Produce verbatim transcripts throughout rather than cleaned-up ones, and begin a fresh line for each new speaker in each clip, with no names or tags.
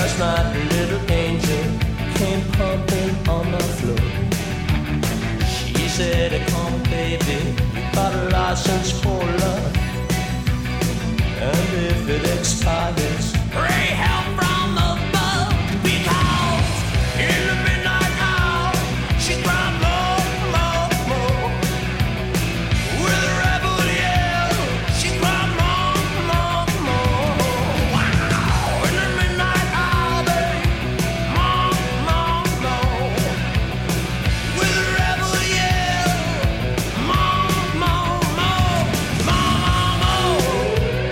Last night a little angel came pumping on the floor. She said, come on baby, you got a license for love. And if it expires, pray help from above. Because in the midnight hour, she cried more, more, more. With a rebel yell, she cried more, more, more. Wow! In the midnight hour, babe, more, more, more. With a rebel yell, more, more, more, more, more.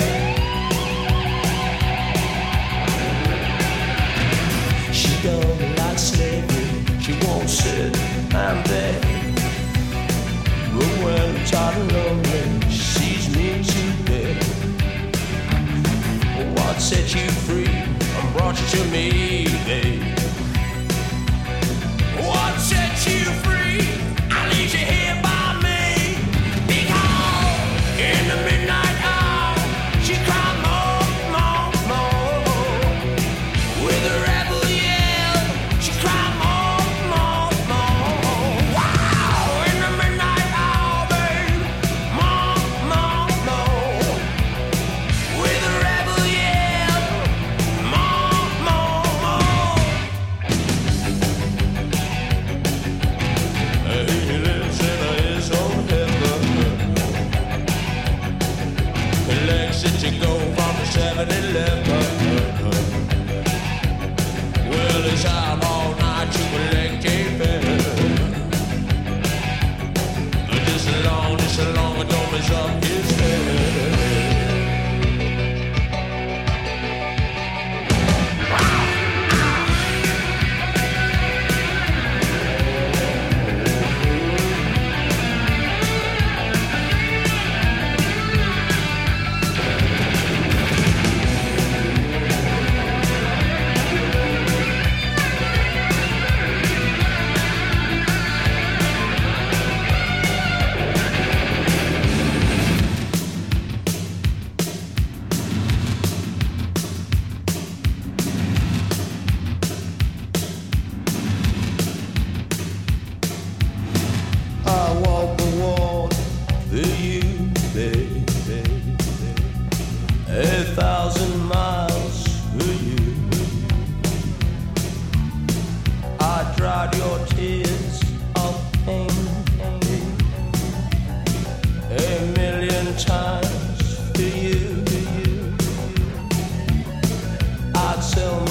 She don't like slavery, she won't sit and beg. But when I'm tired and lonely, she sees me today. What set you free and brought you to me, babe? What set you free? I leave you here by me. Because in the midnight hour, she cried more, more, more. With a rebel yell, she cried more, more, more. Wow! In the midnight hour, babe, more, more, more. With a rebel yell, more, more, more. He lives in his own heaven. Legs to go from the seven eleven. Well, he's out all night to collect cavemen. Just as long, just as long as don't mess up his head. I walk the wall for you, baby. A thousand miles for you. I dried your tears of pain a million times for you. I'd sell